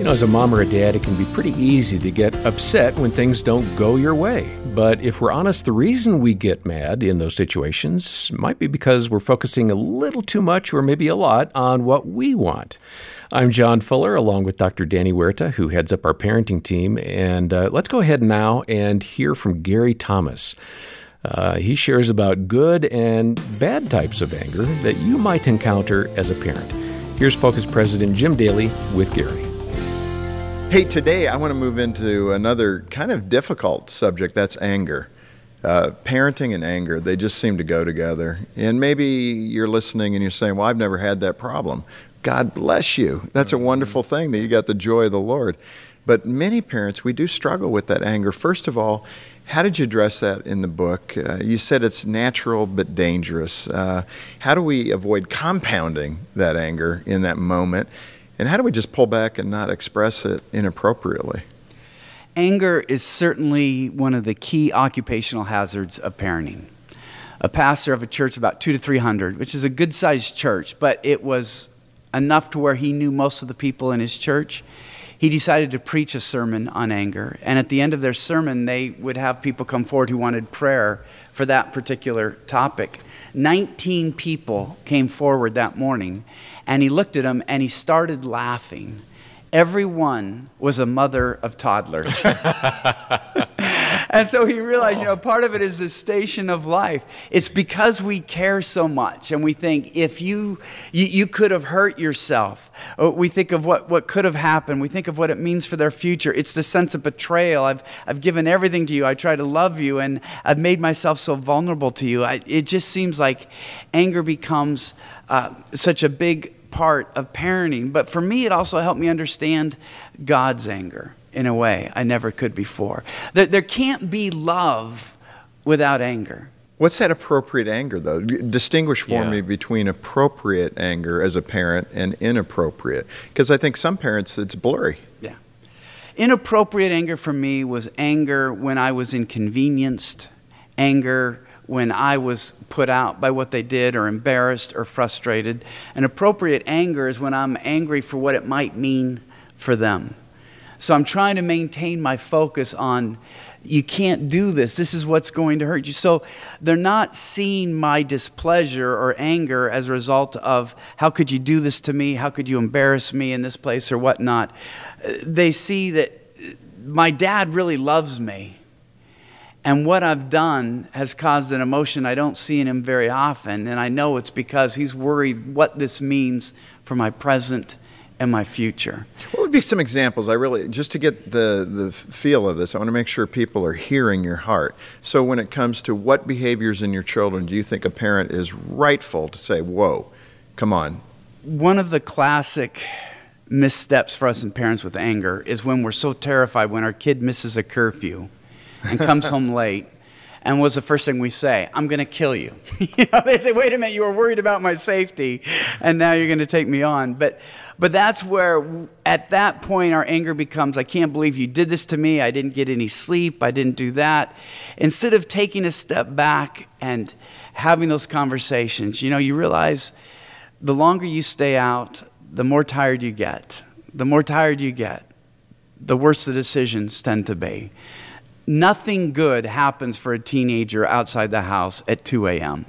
As a mom or a dad, it can be pretty easy to get upset when things don't go your way. But if we're honest, the reason we get mad in those situations might be because we're focusing a little too much or maybe a lot on what we want. I'm John Fuller, along with Dr. Danny Huerta, who heads up our parenting team. And let's go ahead now and hear from Gary Thomas. He shares about good and bad types of anger that you might encounter as a parent. Here's Focus President Jim Daly with Gary. Hey, today I want to move into another kind of difficult subject, that's anger. Parenting and anger, they just seem to go together. And maybe you're listening and you're saying, well, I've never had that problem. God bless you. That's a wonderful thing that you got the joy of the Lord. But many parents, we do struggle with that anger. First of all, how did you address that in the book? You said it's natural but dangerous. How do we avoid compounding that anger in that moment? And how do we just pull back and not express it inappropriately? Anger is certainly one of the key occupational hazards of parenting. A pastor of a church of about 200 to 300, which is a good-sized church, but it was enough to where he knew most of the people in his church. He decided to preach a sermon on anger. And at the end of their sermon, they would have people come forward who wanted prayer for that particular topic. 19 people came forward that morning, and he looked at them and he started laughing. Everyone was a mother of toddlers. And so he realized, part of it is the station of life. It's because we care so much and we think if you could have hurt yourself. We think of what could have happened. We think of what it means for their future. It's the sense of betrayal. I've given everything to you. I try to love you and I've made myself so vulnerable to you. It just seems like anger becomes such a big part of parenting. But for me, it also helped me understand God's anger in a way I never could before. There can't be love without anger. What's that appropriate anger, though? Distinguish for me between appropriate anger as a parent and inappropriate. Because I think some parents, it's blurry. Yeah. Inappropriate anger for me was anger when I was inconvenienced, anger when I was put out by what they did or embarrassed or frustrated. And appropriate anger is when I'm angry for what it might mean for them. So I'm trying to maintain my focus on, you can't do this. This is what's going to hurt you. So they're not seeing my displeasure or anger as a result of, how could you do this to me? How could you embarrass me in this place or whatnot? They see that my dad really loves me. And what I've done has caused an emotion I don't see in him very often. And I know it's because he's worried what this means for my present and my future. What would be some examples? Just to get the feel of this, I want to make sure people are hearing your heart. So when it comes to what behaviors in your children do you think a parent is rightful to say, whoa, come on? One of the classic missteps for us as parents with anger is when we're so terrified when our kid misses a curfew and comes home late. And what's the first thing we say? I'm going to kill you. They say, wait a minute, you were worried about my safety, and now you're going to take me on. But that's where, at that point, our anger becomes, I can't believe you did this to me. I didn't get any sleep. I didn't do that. Instead of taking a step back and having those conversations, you realize the longer you stay out, the more tired you get. The more tired you get, the worse the decisions tend to be. Nothing good happens for a teenager outside the house at 2 a.m.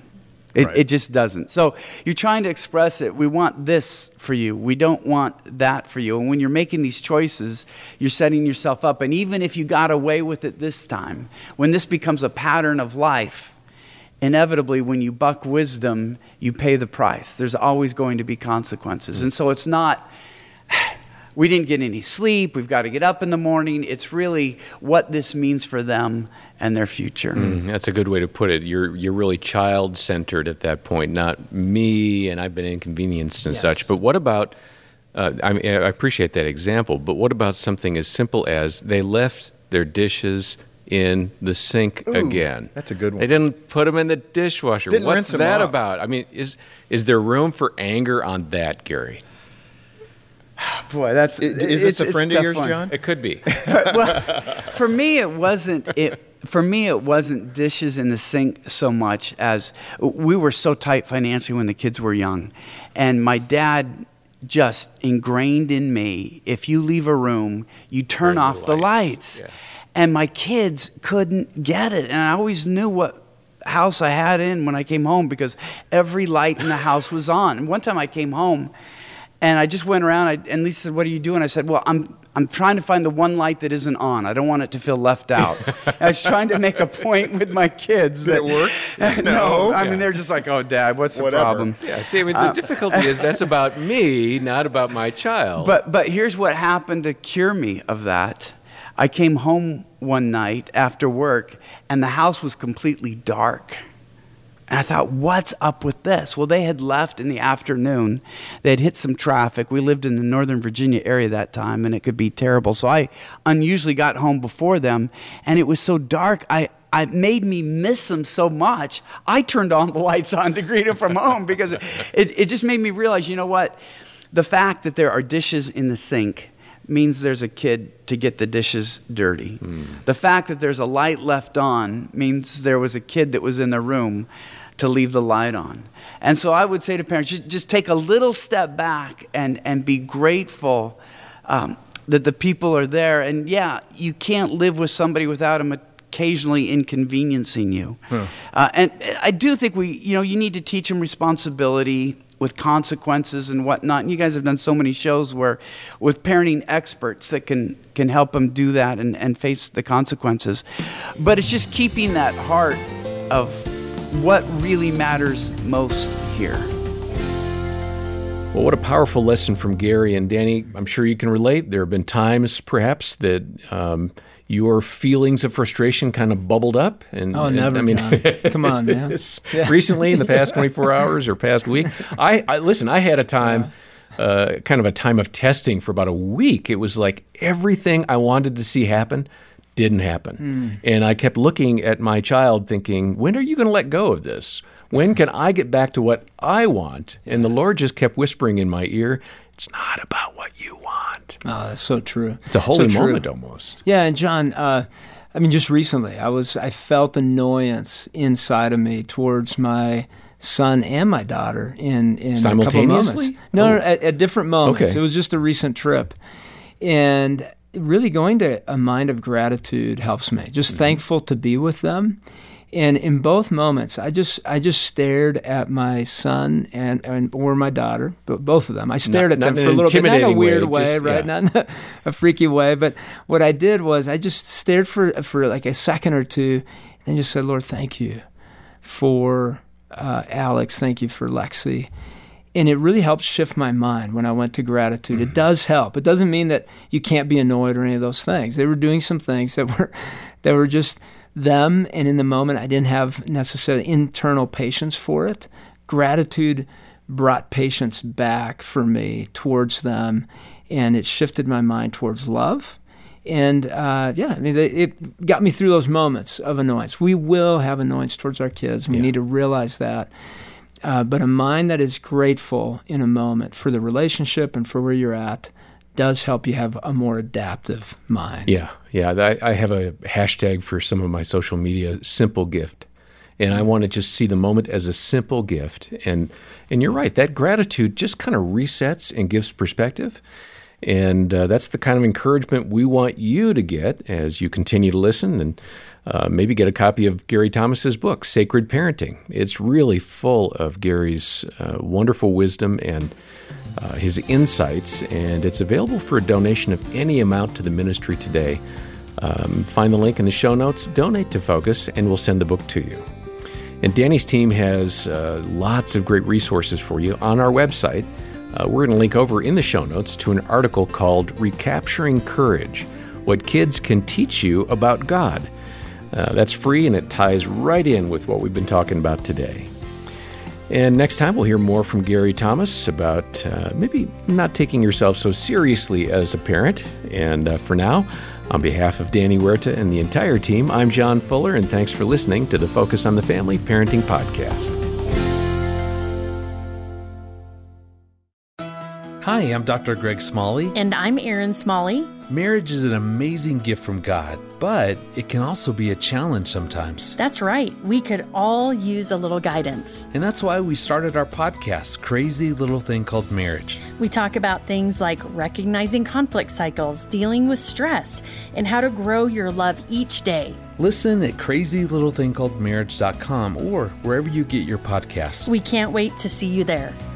It just doesn't. So you're trying to express it. We want this for you. We don't want that for you. And when you're making these choices, you're setting yourself up. And even if you got away with it this time, when this becomes a pattern of life, inevitably when you buck wisdom, you pay the price. There's always going to be consequences. And so it's not, we didn't get any sleep, we've got to get up in the morning. It's really what this means for them and their future. That's a good way to put it. You're really child-centered at that point, not me, and I've been inconvenienced and such. But what about, I appreciate that example, but what about something as simple as they left their dishes in the sink again? That's a good one. They didn't put them in the dishwasher. Didn't What's rinse them that off. about? I mean, is there room for anger on that, Gary? Boy, that's is this a friend of yours, John? It could be. Well, for me, it wasn't. For me, it wasn't dishes in the sink so much as we were so tight financially when the kids were young, and my dad just ingrained in me, if you leave a room, you turn off the lights. Yeah. And my kids couldn't get it. And I always knew what house I had in when I came home because every light in the house was on. And one time I came home and I just went around and Lisa said, "What are you doing?" I said, "Well, I'm trying to find the one light that isn't on. I don't want it to feel left out." I was trying to make a point with my kids. Did it work? No. I mean, they're just like, "Oh, Dad, what's the problem?" Yeah, see, I mean, the difficulty is that's about me, not about my child. But here's what happened to cure me of that. I came home one night after work, and the house was completely dark. And I thought, what's up with this? Well, they had left in the afternoon. They had hit some traffic. We lived in the Northern Virginia area that time, and it could be terrible. So I unusually got home before them, and it was so dark, I made me miss them so much. I turned on the lights on to greet them from home because it just made me realize, you know what? The fact that there are dishes in the sink means there's a kid to get the dishes dirty. The fact that there's a light left on means there was a kid that was in the room to leave the light on. And so I would say to parents, just take a little step back and be grateful that the people are there. And yeah, you can't live with somebody without them occasionally inconveniencing you. And I do think you need to teach them responsibility with consequences and whatnot. And you guys have done so many shows with parenting experts that can help them do that and face the consequences. But it's just keeping that heart of what really matters most here. Well, what a powerful lesson from Gary. And Danny, I'm sure you can relate. There have been times, perhaps, that your feelings of frustration kind of bubbled up. Never, John. Come on, man. Recently, in the past 24 hours or past week, listen, I had a time, kind of a time of testing for about a week. It was like everything I wanted to see happen didn't happen. And I kept looking at my child thinking, when are you going to let go of this? When can I get back to what I want? And the Lord just kept whispering in my ear, it's not about what you want. Oh, that's so true. It's a holy moment almost. Yeah, and John, just recently I felt annoyance inside of me towards my son and my daughter in a couple of moments. No, at different moments. Okay. It was just a recent trip. And really going to a mind of gratitude helps me. Just thankful to be with them. And in both moments, I just stared at my son or my daughter, but both of them. I stared at them for a little bit, not in a weird way, right? Not in a freaky way. But what I did was I just stared for like a second or two, and just said, "Lord, thank you for Alex. Thank you for Lexi." And it really helped shift my mind when I went to gratitude. It does help. It doesn't mean that you can't be annoyed or any of those things. They were doing some things that were just them, and in the moment I didn't have necessarily internal patience for it. Gratitude brought patience back for me towards them, and it shifted my mind towards love. And it got me through those moments of annoyance. We will have annoyance towards our kids, and we need to realize that. But a mind that is grateful in a moment for the relationship and for where you're at does help you have a more adaptive mind. Yeah. I have a hashtag for some of my social media, simple gift. And I want to just see the moment as a simple gift. And you're right, that gratitude just kind of resets and gives perspective. And that's the kind of encouragement we want you to get as you continue to listen and maybe get a copy of Gary Thomas's book, Sacred Parenting. It's really full of Gary's wonderful wisdom and his insights, and it's available for a donation of any amount to the ministry today. Find the link in the show notes, donate to Focus, and we'll send the book to you. And Danny's team has lots of great resources for you on our website. We're going to link over in the show notes to an article called Recapturing Courage, What Kids Can Teach You About God. That's free, and it ties right in with what we've been talking about today. And next time, we'll hear more from Gary Thomas about maybe not taking yourself so seriously as a parent. And for now, on behalf of Danny Huerta and the entire team, I'm John Fuller, and thanks for listening to the Focus on the Family Parenting Podcast. Hi, I'm Dr. Greg Smalley. And I'm Erin Smalley. Marriage is an amazing gift from God, but it can also be a challenge sometimes. That's right. We could all use a little guidance. And that's why we started our podcast, Crazy Little Thing Called Marriage. We talk about things like recognizing conflict cycles, dealing with stress, and how to grow your love each day. Listen at crazylittlethingcalledmarriage.com or wherever you get your podcasts. We can't wait to see you there.